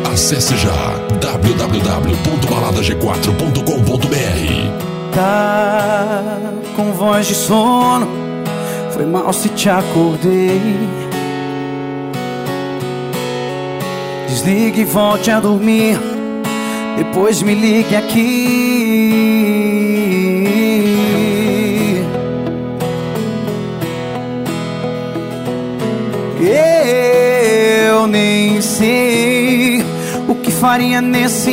Acesse já www.baladag4.com.br. Tá com voz de sono, foi mal se te acordei. Desligue e volte a dormir, depois me ligue aqui. Eu nem sei o que faria nesse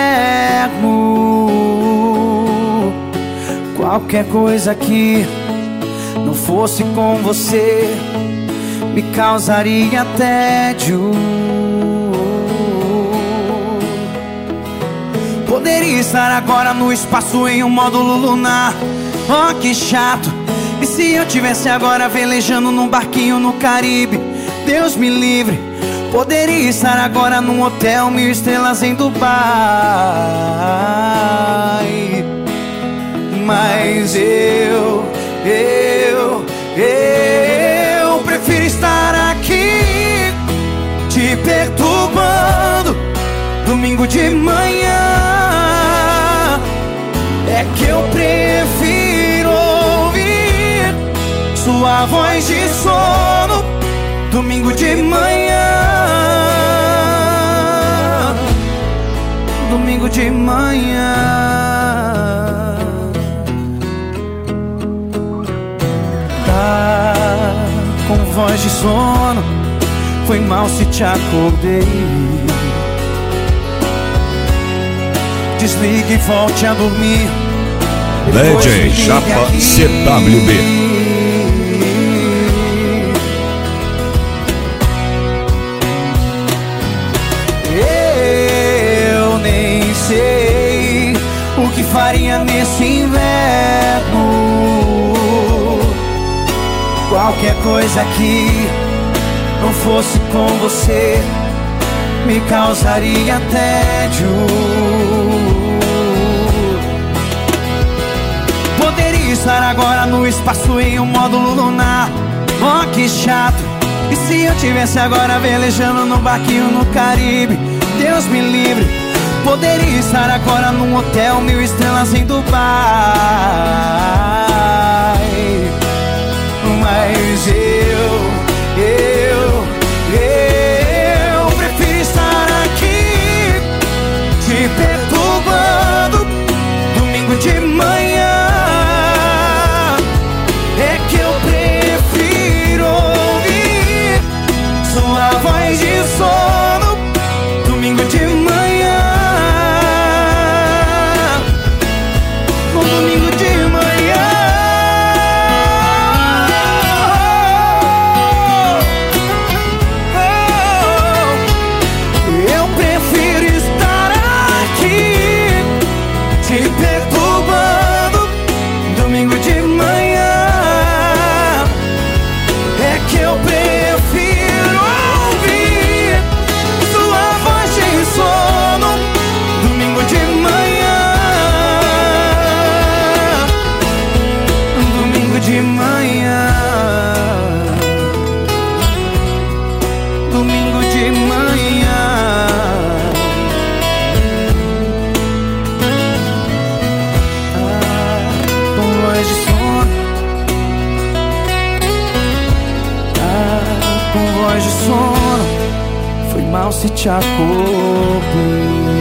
inverno. Qualquer coisa que não fosse com você me causaria tédio. Poderia estar agora no espaço em um módulo lunar. Oh, que chato. E se eu tivesse agora velejando num barquinho no Caribe? Deus me livre. Poderia estar agora num hotel 1000 estrelas em Dubai. Mas eu prefiro estar aqui te perturbando domingo de manhã. É que eu prefiro ouvir sua voz de sono domingo de manhã. Domingo de manhã. Tá com voz de sono, foi mal se te acordei. Desligue e volte a dormir. DJ Chapa CWB. Eu nem sei o que faria nesse inverno. Qualquer coisa que não fosse com você me causaria tédio. Poderia estar agora no espaço em um módulo lunar. Oh, que chato. E se eu tivesse agora velejando num barquinho no Caribe? Deus me livre. Poderia estar agora num hotel 1000 estrelas em Dubai. Mas eu prefiro estar aqui te perturbando domingo de manhã. É que eu prefiro ouvir sua voz de sono domingo de manhã. Domingo de manhã. Eu prefiro estar aqui te perturbando domingo de manhã. É que eu prefiro ouvir sua voz de sono domingo de manhã. Domingo de manhã. Domingo de manhã. Com voz de sono. Com voz de sono, foi mal se te acordei.